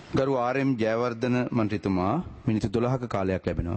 ගරු ආර්.එම්. ජයවර්ධන මන්ත්‍රීතුමා මිනිත්තු 12ක කාලයක් ලැබෙනවා.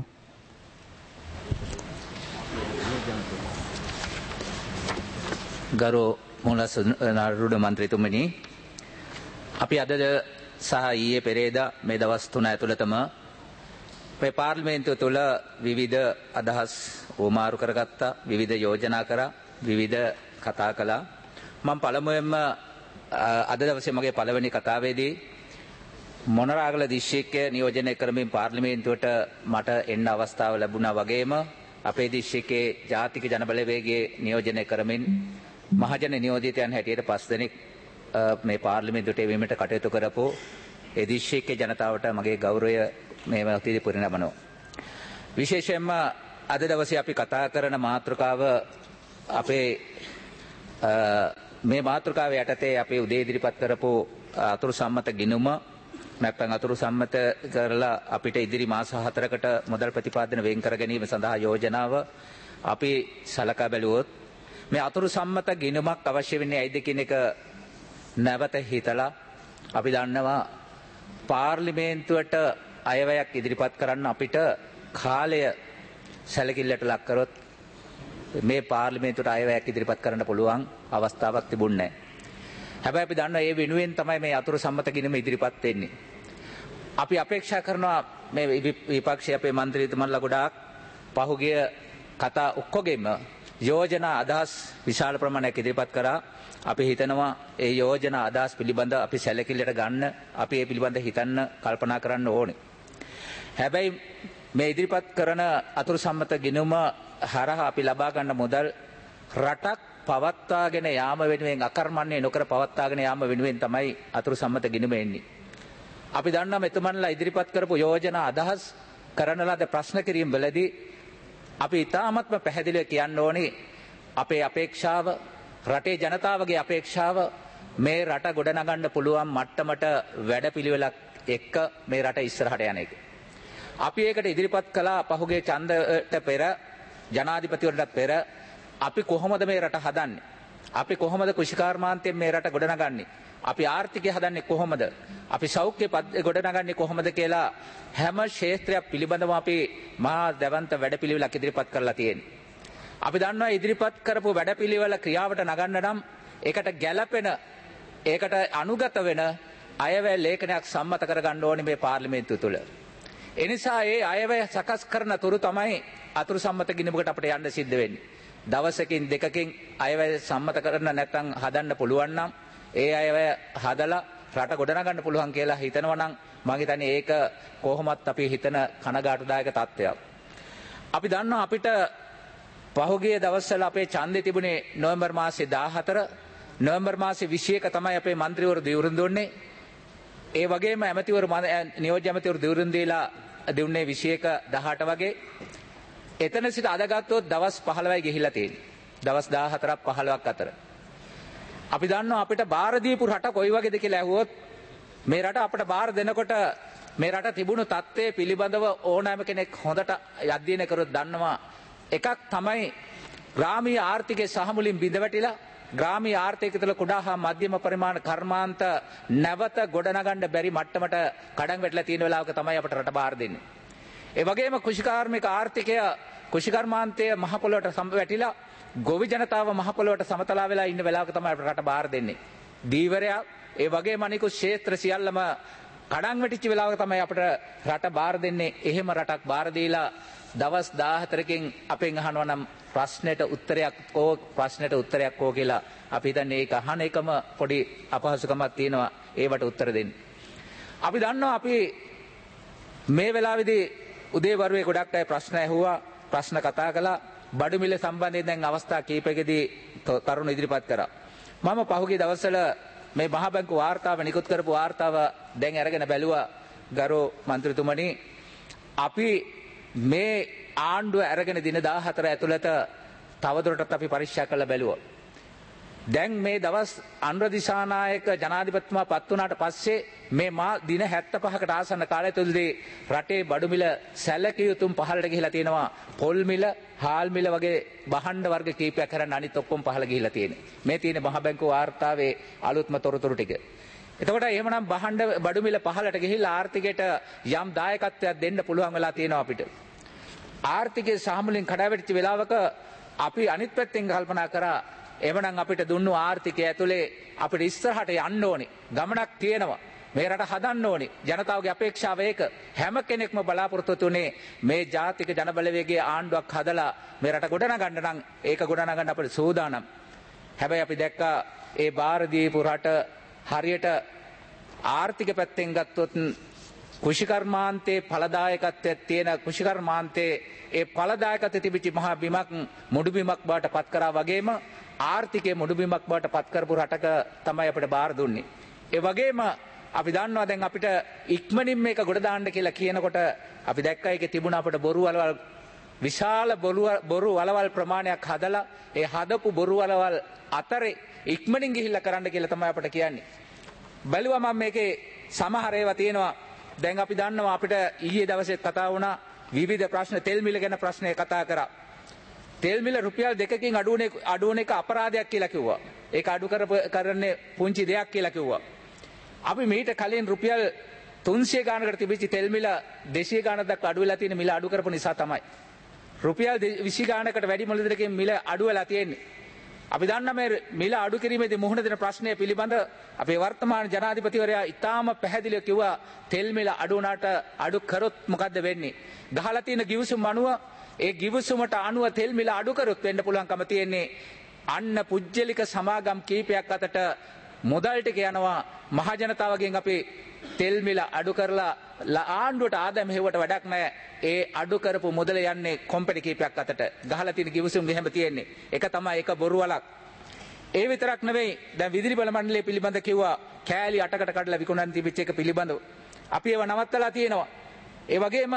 ගරු මුලසනාරුඩ මන්ත්‍රීතුමනි, අපි අද සහ ඊයේ පෙරේදා මේ දවස් 3 ඇතුළතම මේ පාර්ලිමේන්තුව තුළ විවිධ අදහස් උමාරු කරගත්තා, විවිධ යෝජනා කරා, විවිධ කතා කළා. මම පළමුවෙන්ම අද දවසේ මගේ පළවෙනි කතාවේදී මොනරාගල දිස්ත්‍රික්කය නියෝජනය කරමින් පාර්ලිමේන්තුවට මට එන්න අවස්ථාව ලැබුණා වගේම අපේ දිස්ත්‍රික්කයේ ජාතික ජනබලවේගයේ නියෝජනය කරමින් මහජන නියෝජිතයන් හැටියට 5 දෙනෙක් මේ පාර්ලිමේන්තුවට එවීමට කටයුතු කරපු ඒ දිස්ත්‍රික්කයේ ජනතාවට මගේ ගෞරවය මේ වතිදී පුරනමනවා. විශේෂයෙන්ම අද දවසේ අපි කතා කරන මාතෘකාව අපේ මේ මාතෘකාව යටතේ අපි උදේ ඉදිරිපත් කරපු අතුරු සම්මත ගිණුම නැත්නම් අතුරු සම්මත කරලා අපිට ඉදිරි මාස 4කට මුදල් ප්‍රතිපාදන වෙන් කර ගැනීම සඳහා යෝජනාව අපි සලකා බැලුවොත් මේ අතුරු සම්මත ගිණුමක් අවශ්‍ය වෙන්නේ ඇයිද කියන එක නැවත හිතලා අපි දන්නවා පාර්ලිමේන්තුවට අයවැයක් ඉදිරිපත් කරන්න අපිට කාලය සැලකිල්ලට ලක් කරොත් මේ පාර්ලිමේන්තුවට අයවැයක් ඉදිරිපත් කරන්න පුළුවන් අවස්ථාවක් තිබුණේ නැහැ. හැබැයි අපි දන්නවා ඒ වෙනුවෙන් තමයි මේ අතුරු සම්මත ගිණුම ඉදිරිපත් වෙන්නේ. අපි අපේක්ෂා කරනවා මේ විපක්ෂයේ අපේ മന്ത്രിතුමන්ලා ගොඩාක් පහුගිය කතා ඔක්කොගෙම යෝජනා අදහස් විශාල ප්‍රමාණයක් ඉදිරිපත් කරා. අපි හිතනවා ඒ යෝජනා අදහස් පිළිබඳ අපි සැලකිල්ලට ගන්න, අපි ඒ පිළිබඳ හිතන්න කල්පනා කරන්න ඕනේ. හැබැයි මේ ඉදිරිපත් කරන අතුරු සම්මත ගිණුම හරහා අපි ලබා ගන්න මුදල් රටක් පවත්වාගෙන යාම වෙනුවෙන් අකර්මණ්‍ය නොකර පවත්වාගෙන යාම වෙනුවෙන් තමයි අතුරු සම්මත ගිණුම එන්නේ. අපි දන්නවා මෙතුමන්ලා ඉදිරිපත් කරපු යෝජනා අදහස් කරන ලද ප්‍රශ්න කිරීම වලදී අපි ඉතාමත්ම පැහැදිලිව කියන්න ඕනේ අපේ අපේක්ෂාව, රටේ ජනතාවගේ අපේක්ෂාව මේ රට ගොඩනගන්න පුළුවන් මට්ටමට වැඩපිළිවෙලක් එක්ක මේ රට ඉස්සරහට යන එක. අපි ඒකට ඉදිරිපත් කළා පහුගිය ඡන්දයට පෙර, ජනාධිපතිවරණයට පෙර අපි කොහොමද මේ රට හදන්නේ? අපි කොහොමද කෘෂිකාර්මාන්තයෙන් මේ රට ගොඩනගන්නේ? අපි ආර්ථිකය හදන්නේ කොහොමද? අපි සෞඛ්‍ය ගොඩනගන්නේ කොහොමද කියලා හැම ක්ෂේත්‍රයක් පිළිබඳව අපි මහා දැවන්ත වැඩපිළිවෙලක් ඉදිරිපත් කරලා තියෙනවා. අපි දන්නවා ඉදිරිපත් කරපු වැඩපිළිවෙල ක්‍රියාවට නගන්න නම් ඒකට ගැළපෙන, ඒකට අනුගත වෙන අයවැය ලේඛනයක් සම්මත කරගන්න ඕනේ මේ පාර්ලිමේන්තුව තුළ. ඒ නිසා ඒ අයවැය සකස් කරන තුරු තමයි අතුරු සම්මත ගිණුමකට අපිට යන්න සිද්ධ වෙන්නේ. දවසකින් දෙකකින් අයවැය සම්මත කරන්න නැත්නම් හදන්න පුළුවන් නම් ඒ අයවැය හදලා රට ගොඩනගන්න පුළුවන් කියලා හිතනවා නම් මම හිතන්නේ ඒක කොහොමත් අපි හිතන කනගාටුදායක තත්ත්වයක්. අපි දන්නවා අපිට පහුගිය දවස්වල අපේ ඡන්දේ තිබුණේ නොවැම්බර් මාසේ 14, නොවැම්බර් මාසේ 21 තමයි අපේ മന്ത്രിවරු දිවුරුම් දුන්නේ. ඒ වගේම ඇමතිවරු නියෝජ්‍ය ඇමතිවරු දිවුරුම් දීලා දුන්නේ 21 18 වගේ. එතන සිට අද ගත්තොත් දවස් 15යි ගිහිලා තියෙන්නේ. දවස් 14ක් 15ක් අතර. අපි දන්නවා අපිට බාර දීපු රට කොයි වගේද කියලා ඇහුවොත් මේ රට අපිට බාර දෙනකොට මේ රට තිබුණු තත්ත්වයේ පිළිබඳව ඕනෑම කෙනෙක් හොඳට අධ්‍යයනය කරොත් දන්නවා එකක් තමයි ග්‍රාමීය ආර්ථිකයේ සහමුලින් බිඳ වැටිලා ග්‍රාමීය ආර්ථිකය තුළ කුඩා හා මධ්‍යම පරිමාණ කර්මාන්ත නැවත ගොඩනගන්න බැරි මට්ටමට කඩන් වැටලා තියෙන වෙලාවක තමයි අපිට රට බාර දෙන්නේ. ඒ වගේම කෘෂිකාර්මික ආර්ථිකය කෘෂිකර්මාන්තය මහ පොළොවට වැටිලා ගොවි ජනතාව මහ පොළොවට සමතලා වෙලා ඉන්න වෙලාවක තමයි අපිට රට බාර දෙන්නේ. දීවරයා ඒ වගේම අනිකුත් ක්ෂේත්‍ර සියල්ලම කඩන් වැටිච්ච වෙලාවක තමයි අපිට රට බාර දෙන්නේ. එහෙම රටක් බාර දීලා දවස් 14කින් අපෙන් අහනවා නම් ප්‍රශ්නෙට උත්තරයක් ඕ කියලා අපි හිතන්නේ ඒක අහන එකම පොඩි අපහසුකමක් තියෙනවා ඒවට උත්තර දෙන්න. අපි දන්නවා අපි මේ වෙලාවේදී උදේ වරුවේ ගොඩක් අය ප්‍රශ්න ඇහුවා, ප්‍රශ්න කතා කළා. බඩු මිල සම්බන්ධයෙන් දැන් අවස්ථා කීපයකදී තරුණ ඉදිරිපත් කරා. මම පහුගිය දවස්වල මේ මහ බැංකු වාර්තාව නිකුත් කරපු වාර්තාව දැන් අරගෙන බැලුවා ගරු මන්ත්‍රීතුමනි. අපි මේ ආණ්ඩුව අරගෙන දින 14 ඇතුළත තවදුරටත් අපි පරීක්ෂා කරලා බැලුවා. දැන් මේ දවස් අනුර දිසානායක ජනාධිපතිතුමා පත් වුණාට පස්සේ මේ දින 75කට ආසන්න කාලය තුලදී රටේ බඩු මිල සැලකිය යුතුම් පහළට ගිහිලා තියෙනවා. පොල් මිල, හාල් මිල වගේ භාණ්ඩ වර්ග කීපයක් කරන් අනිත් ඔක්කොම පහළ ගිහිලා තියෙනවා. මේ තියෙන මහ බැංකුව වාර්තාවේ අලුත්ම තොරතුරු ටික. එතකොට එහෙමනම් බහඬ බඩු මිල පහලට ගිහිල්ලා ආර්ථිකයට යම් දායකත්වයක් දෙන්න පුළුවන් වෙලා තියෙනවා අපිට. ආර්ථිකයේ සාමුලින් කඩාවැටිච්ච වෙලාවක අපි අනිත් පැත්තෙන් කල්පනා කරා එවනම් අපිට දුන්නු ආර්ථිකය ඇතුලේ අපිට ඉස්සරහට යන්න ඕනේ. ගමනක් තියෙනවා. මේ රට හදන්න ඕනේ. ජනතාවගේ අපේක්ෂාව ඒක. හැම කෙනෙක්ම බලාපොරොත්තු වෙන්නේ මේ ජාතික ජනබලවේගයේ ආණ්ඩුවක් හදලා මේ රට ගොඩනගන්න නම් ඒක ගොඩනගන්න අපිට සූදානම්. හැබැයි අපි දැක්කා ඒ බාර දීපු රට හරියට ආර්ථික පැත්තෙන් ගත්තොත් කුෂිකර්මාන්තයේ ඵලදායකත්වයක් තියෙන කුෂිකර්මාන්තයේ ඒ ඵලදායකත්වයේ තිබිච්ච මහා බිමක් මුඩු බිමක් බවට පත් කරා වගේම ආර්ථිකයේ මුඩු බිමක් බවට පත් කරපු රටක තමයි අපිට බාර දුන්නේ. ඒ වගේම අපි දන්නවා දැන් අපිට ඉක්මනින් මේක ගොඩ දාන්න කියලා කියනකොට අපි දැක්කා ඒකේ තිබුණ අපිට බොරු වලවල් විශාල බොරු වලවල් ප්‍රමාණයක් හදලා ඒ හදපු බොරු වලවල් අතරේ ඉක්මනින් ගිහිල්ලා කරන්න කියලා තමයි අපිට කියන්නේ. බැලුවා මම මේකේ සමහර ඒවා තියෙනවා. දැන් අපි දන්නවා අපිට ඊයේ දවසේ කතා වුණා විවිධ ප්‍රශ්න තෙල් මිල ගැන ප්‍රශ්නය කතා කරා. තෙල් මිල රුපියල් 2කින් අඩු වෙන එක අපරාධයක් කියලා කිව්වා. ඒක අඩු කරන්නේ පුංචි දෙයක් කියලා කිව්වා. අපි මීට කලින් රුපියල් 300 ගානකට තිබිච්ච තෙල් මිල 200 ගානක් දක්වා අඩු වෙලා තියෙන මිල අඩු කරපු නිසා තමයි. රුපියල් 20 ගානකට වැඩි මුලදරකින් මිල අඩු වෙලා තියෙන්නේ. අපි දන්නා මේ මිල අඩු කිරීමේදී මුහුණ දෙන ප්‍රශ්නය පිළිබඳ අපේ වර්තමාන ජනාධිපතිවරයා ඉතාම පැහැදිලිව කිව්වා තෙල් මිල අඩු වුණාට අඩු කරොත් මොකද්ද වෙන්නේ? ගහලා තියෙන ගිවිසුම් අනුව ඒ ගිවිසුමට අනුව තෙල් මිල අඩු කරොත් වෙන්න පුළුවන්කම තියෙන්නේ අන්න පුජ්‍යලික සමාගම් කීපයක් අතට මුදල් ටික යනවා මහ ජනතාවගෙන් අපි තෙල් මිල අඩු කරලා ආණ්ඩුවට ආදායම හේවට වැඩක් නැහැ. ඒ අඩු කරපු මුදල යන්නේ කොම්පැනි කීපයක් අතට. ගහලා තියෙන ගිවිසුම් ගෙහෙම තියෙන්නේ. ඒක තමයි ඒක බොරු වලක්. ඒ විතරක් නෙවෙයි දැන් විදුලි බල මණ්ඩලය පිළිබඳ කිව්වා කෑලි 8කට කඩලා විකුණන්න තිබිච්ච එක පිළිබඳව අපි ඒව නවත්තලා තියෙනවා. ඒ වගේම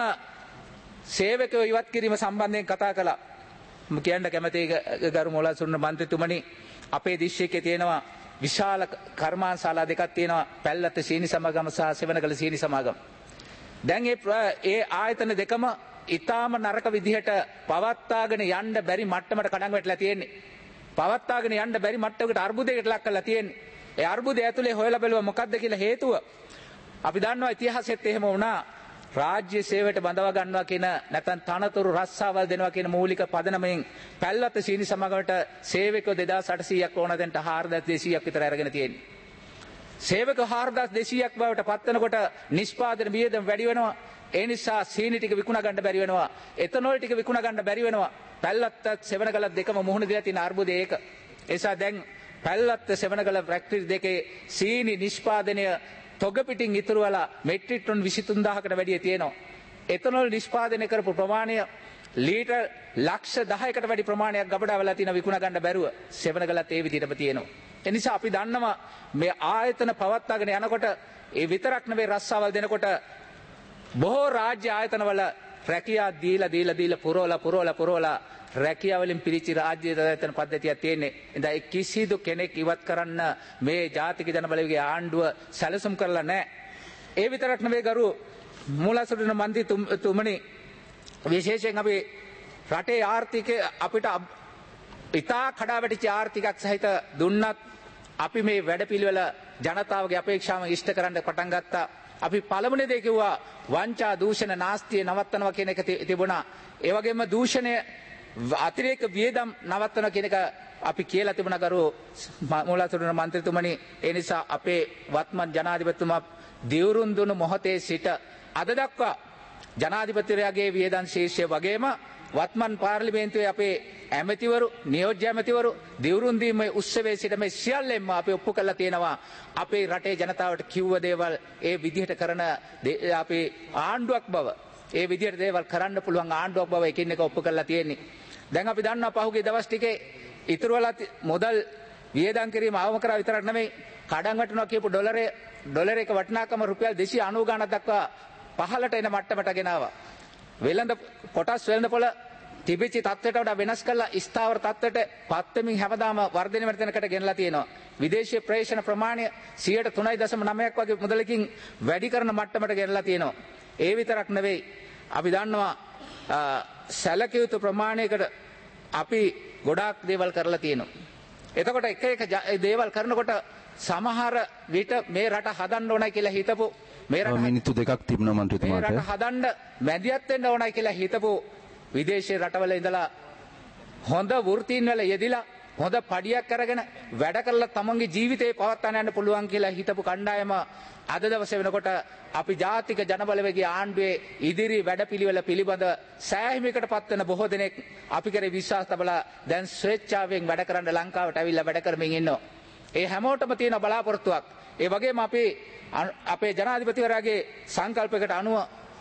සේවකයෝ ඉවත් කිරීම සම්බන්ධයෙන් කතා කළා. මම කියන්න කැමතියි ගරු මොලාසුන්න මන්ත්‍රීතුමනි අපේ දිස්ත්‍රික්කයේ තියෙනවා විශාල කර්මාන්තශාලා දෙකක් තියෙනවා පැල්ලත් සීනි සමාගම සහ සෙවණගල සීනි සමාගම. දැන් ඒ ආයතන දෙකම ඊටාම නරක විදිහට පවත්වාගෙන යන්න බැරි මට්ටමට කඩන් වැටලා තියෙන්නේ. පවත්වාගෙන යන්න බැරි මට්ටමකට අර්බුදයකට ලක් කරලා තියෙන්නේ. ඒ අර්බුදය ඇතුලේ හොයලා බැලුවා මොකද්ද කියලා හේතුව. අපි දන්නවා ඉතිහාසෙත් එහෙම වුණා. රාජ්‍ය සේවයට බඳවා ගන්නවා කියන නැත්නම් තනතුරු රස්සාවල් දෙනවා කියන මූලික පදනමෙන් පැල්වත්ත සීනි සමාගමට සේවකයෝ 2800ක් ඕන දෙන්නට 4200ක් විතර අරගෙන තියෙන්නේ. සේවකයෝ 4200ක් බවට පත් වෙනකොට නිෂ්පාදන වියදම වැඩි වෙනවා. ඒ නිසා සීනි ටික විකුණා ගන්න බැරි වෙනවා. එතනෝල් ටික විකුණා ගන්න බැරි වෙනවා. පැල්වත්තත් සෙවණගලත් දෙකම මුහුණ දෙලා තියෙන අර්බුදය ඒක. ඒ නිසා දැන් පැල්වත්ත සෙවණගල ෆැක්ටරි දෙකේ සීනි නිෂ්පාදනය තොග පිටින් ඉතුරු වෙලා මෙට්‍රික් ටන් 23000කට වැඩිය තියෙනවා. එතනෝල් නිෂ්පාදනය කරපු ප්‍රමාණය ලීටර් ලක්ෂ 10කට වැඩි ප්‍රමාණයක් ගබඩා වෙලා තියෙන විකුණා ගන්න බැරුව සෙවණගලත් ඒ විදිහටම තියෙනවා. ඒ නිසා අපි දන්නවා මේ ආයතන පවත්වාගෙන යනකොට ඒ විතරක් නෙවෙයි රස්සාවල් දෙනකොට බොහෝ රාජ්‍ය ආයතනවල රැකියා දීලා පුරවලා රැකියාව වලින් පිරිච්ච රාජ්‍ය ආයතන පද්ධතියක් තියෙන්නේ. ඉතින් ඒ කිසිදු කෙනෙක් ඉවත් කරන්න මේ ජාතික ජනබලවේගයේ ආණ්ඩුව සැලසුම් කරලා නැහැ. ඒ විතරක් නෙවෙයි ගරු මූලසුරුන මන්ත්‍රීතුමනි විශේෂයෙන් අපි රටේ ආර්ථිකය අපිට ඉතා කඩාවැටිච්ච ආර්ථිකයක් සහිත දුන්නත් අපි මේ වැඩපිළිවෙල ජනතාවගේ අපේක්ෂාව ඉෂ්ට කරන්න පටන් ගත්තා. අපි පළමුනේ දේ කිව්වා වංචා දූෂණ නාස්තිය නවත්තනවා කියන එක තිබුණා. ඒ වගේම දූෂණය අතිරේක වියදම් නවත්තනවා කියන එක අපි කියලා තිබුණා ගරු මූලසුරුන මන්ත්‍රීතුමනි. ඒ නිසා අපේ වත්මන් ජනාධිපතිතුමා දිවුරුම් දුණු මොහොතේ සිට අද දක්වා ජනාධිපතිවරයාගේ වියදම් ශීර්ෂය වගේම වත්මන් පාර්ලිමේන්තුවේ අපේ ඇමතිවරු නියෝජ්‍ය ඇමතිවරු දිවුරුම් දීමේ උත්සවයේ සිට මේ සියල්ලෙන්ම අපි ඔප්පු කරලා තියෙනවා අපේ රටේ ජනතාවට කිව්ව දේවල් ඒ විදිහට කරන අපේ ආණ්ඩුවක් බව ඒ විදිහට දේවල් කරන්න පුළුවන් ආණ්ඩුවක් බව එකින් එක ඔප්පු කරලා තියෙන්නේ. දැන් අපි දන්නවා පහුගිය දවස් ටිකේ ඉතුරු වෙලා මුදල් වියදම් කිරීම අවම කරා විතරක් නෙමෙයි කඩන් වටනවා කියපු ඩොලර් එක වටිනාකම රුපියල් 290 ගණන් දක්වා පහළට එන මට්ටමට ගෙනාවා. කොටස් වෙළඳපොළ තිබිච්ච තත්ත්වයට වඩා වෙනස් කරලා ස්ථාවර තත්ත්වයට පත්වෙමින් හැමදාම වර්ධනය වෙන තැනකට ගෙනලා තියෙනවා. විදේශීය ප්‍රේෂණ ප්‍රමාණය 3.9ක් වගේ මුදලකින් වැඩි කරන මට්ටමට ගෙනලා තියෙනවා. ඒ විතරක් නෙවෙයි අපි දන්නවා සැලකිය යුතු ප්‍රමාණයකට අපි ගොඩාක් දේවල් කරලා තියෙනවා. එතකොට එක දේවල් කරනකොට සමහර විට මේ රට හදන්න ඕනයි කියලා හිතපු මේ රට මිනිත්තු දෙකක් තිබුණා මේ මන්ත්‍රීතුමාට. රට හදන්න මැදිහත් වෙන්න ඕනයි කියලා හිතපු විදේශීය රටවල ඉඳලා හොඳ වෘත්තීන් වල යෙදිලා හොඳ පඩියක් අරගෙන වැඩ කරලා තමන්ගේ ජීවිතේ පවත්වාගෙන යන්න පුළුවන් කියලා හිතපු කණ්ඩායම අද දවසේ වෙනකොට අපි ජාතික ජනබලවේගයේ ආණ්ඩුවේ ඉදිරි වැඩපිළිවෙල පිළිබඳ සෑහීමකට පත්වන බොහෝ දෙනෙක් අපි කරේ විශ්වාස තබලා දැන් ස්වේච්ඡාවෙන් වැඩ කරන්න ලංකාවට ඇවිල්ලා වැඩ කරමින් ඉන්නවා. ඒ හැමෝටම තියෙන බලාපොරොත්තුවක්. ඒ වගේම අපි අපේ ජනාධිපතිවරයාගේ සංකල්පයකට අනුව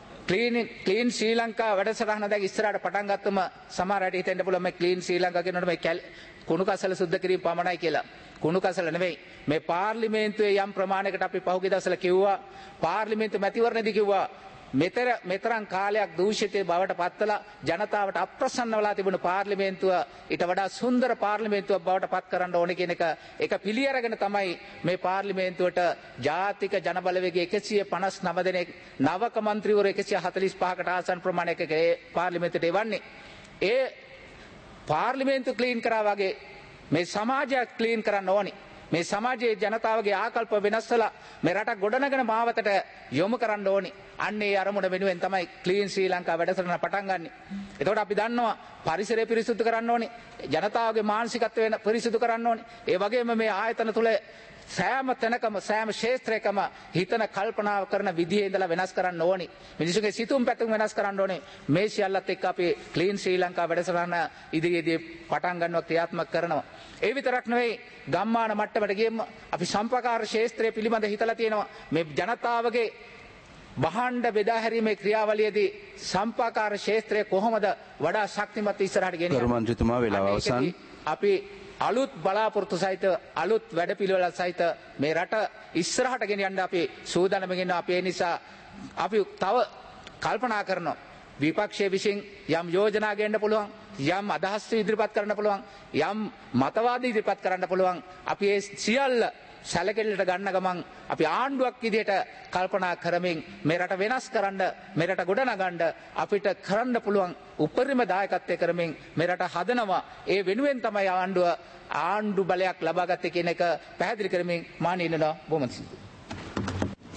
ක්ලීන් ශ්‍රී ලංකා වැඩසටහන දැන් ඉස්සරහට පටන් ගත්තම සමහර අයට හිතෙන්න පුළුවන් මේ ක්ලීන් ශ්‍රී ලංකා කියනකොට මේ කුණු කසල සුද්ධ කිරීම පමණයි කියලා. කුණු කසල නෙවෙයි. මේ පාර්ලිමේන්තුවේ යම් ප්‍රමාණයකට අපි පහුගිය දවස්වල කිව්වා පාර්ලිමේන්තු මැතිවරණයේදී කිව්වා මෙතරම් කාලයක් දූෂිතේ බවට පත්වලා ජනතාවට අප්‍රසන්න වෙලා තිබුණු පාර්ලිමේන්තුව ඊට වඩා සුන්දර පාර්ලිමේන්තුවක් බවට පත් කරන්න ඕනේ කියන එක පිළිඅරගෙන තමයි මේ පාර්ලිමේන්තුවට ජාතික ජනබලවේගයේ 159 දෙනෙක් නවක മന്ത്രിවරු 145කට ආසන්න ප්‍රමාණයක පාර්ලිමේන්තුවට එවන්නේ. ඒ පාර්ලිමේන්තු ක්ලීන් කරා වගේ මේ සමාජය ක්ලීන් කරන්න ඕනි. මේ සමාජයේ ජනතාවගේ ආකල්ප වෙනස් වෙලා මේ රට ගොඩනගෙන මාවතට යොමු කරන්න ඕනි. අන්න ඒ අරමුණ වෙනුවෙන් තමයි ක්ලීන් ශ්‍රී ලංකා වැඩසටහන පටන් ගන්නෙ. එතකොට අපි දන්නවා පරිසරය පිරිසුදු කරන්න ඕනි. ජනතාවගේ මානසිකත්වය පිරිසුදු කරන්න ඕනි. ඒ වගේම මේ ආයතන තුල සෑම තැනකම සෑම ක්ෂේත්‍රයකම හිතන කල්පනා කරන විදිහේ ඉඳලා වෙනස් කරන්න ඕනි. මිනිසුන්ගේ සිතුම් පැතුම් වෙනස් කරන්න ඕනේ. මේ සියල්ලත් එක්ක අපි ක්ලීන් ශ්‍රී ලංකා වැඩසටහන ඉදිරියේදී පටන් ගන්නවා ක්‍රියාත්මක කරනවා. ඒ විතරක් නෙවෙයි ගම්මාන මට්ටමට ගියම අපි සම්පකාර ක්ෂේත්‍රය පිළිබඳ හිතලා තියෙනවා. මේ ජනතාවගේ බහණ්ඩ බෙදා හැරීමේ ක්‍රියාවලියේදී සම්පකාර ක්ෂේත්‍රය කොහොමද වඩා ශක්තිමත් ඉස්සරහට ගෙනියන්නේ? ගරු මන්ත්‍රීතුමා වේලාව අවසන්. අපි අලුත් බලාපොරොත්තු සහිත අලුත් වැඩපිළිවෙල සහිත මේ රට ඉස්සරහට ගෙනියන්න අපි සූදානම්ගෙන ඉන්නවා. අපි ඒ නිසා අපි තව කල්පනා කරනවා විපක්ෂයේ විසින් යම් යෝජනා ගේන්න පුළුවන්, යම් අදහස් ඉදිරිපත් කරන්න පුළුවන්, යම් මතවාද ඉදිරිපත් කරන්න පුළුවන්. අපි ඒ සියල්ල සැලකිල්ලට ගන්න ගමන් අපි ආණ්ඩුවක් විදිහට කල්පනා කරමින් මේ රට වෙනස් කරන්න, මේ රට ගොඩනගන්න අපිට කරන්න පුළුවන් උපරිම දායකත්වය කරමින් මේ රට හදනවා. ඒ වෙනුවෙන් තමයි ආණ්ඩු බලයක් ලබා ගත්තේ කියන එක පැහැදිලි කරමින් මා නිනනවා බොමත්.